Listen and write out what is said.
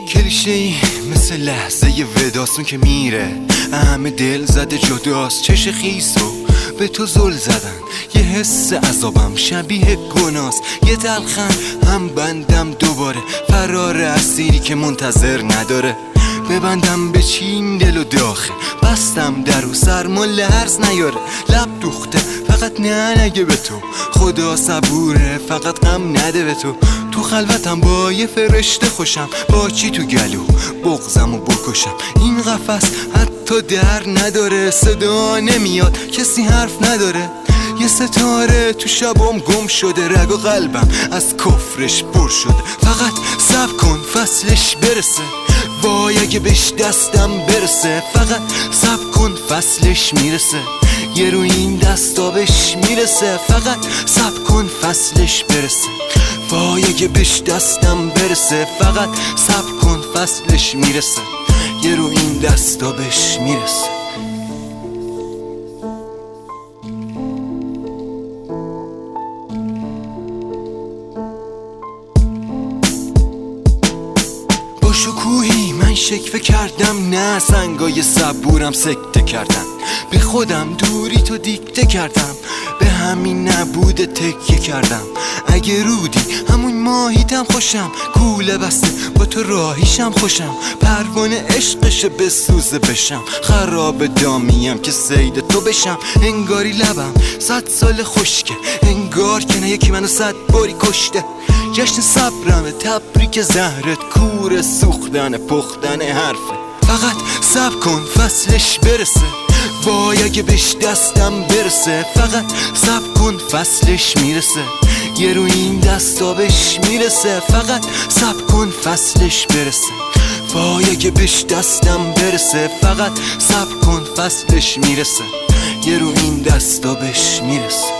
کلیشه‌ای مثل لحظه وداستون که میره، همه دل زده جداست، چش خیسو به تو زل زدن، یه حس عذابم شبیه گناست، یه تلخن هم بندم دوباره، فرار اسیری که منتظر نداره، ببندم به چین دل و داخل، بستم در و سرما لرز نیاره، لب دوخته فقط نه نگه به تو، خدا صبوره فقط غم نده به تو خلوتم با یه فرشته خوشم، با چی تو گلو بغزم و بکشم، این قفس حتی در نداره، صدا نمیاد کسی حرف نداره، یه ستاره تو شبم گم شده، رگ و قلبم از کفرش پر شده، فقط صبر کن فصلش برسه، وای اگه بهش دستم برسه، فقط صبر کن فصلش میرسه، یه رو این دستا بهش میرسه، فقط صبر کن فصلش برسه، وای اگه بهش دستم برسه، فقط صبر کن فصلش میرسه، یه رو این دستا بهش میرسه. با شکوهی من شکوه کردم، نه سنگای صبورم سکته کردن، به خودم دوری تو دیکته کردم، به همین نبوده تکیه کردم، اگه رودی همون ماهیتم خوشم، کوله بسته با تو راهیشم خوشم، پروانه عشقشه بسوزه بشم، خراب دامیم که سید تو بشم، انگاری لبم 100 سال خشکه، انگار که نه یکی منو 100 باری کشته، جشن صبرمه تبریک زهرت، کور سوختن پختن حرفه، فقط صبر کن فصلش برسه، وای اگه بهش دستم برسه، فقط صبر کن فصلش میرسه، یه رو این دستا بهش میرسه، فقط صبر کن فصلش برسه، وای اگه بهش دستم برسه، فقط صبر کن فصلش میرسه، یه رو این دستا بهش میرسه.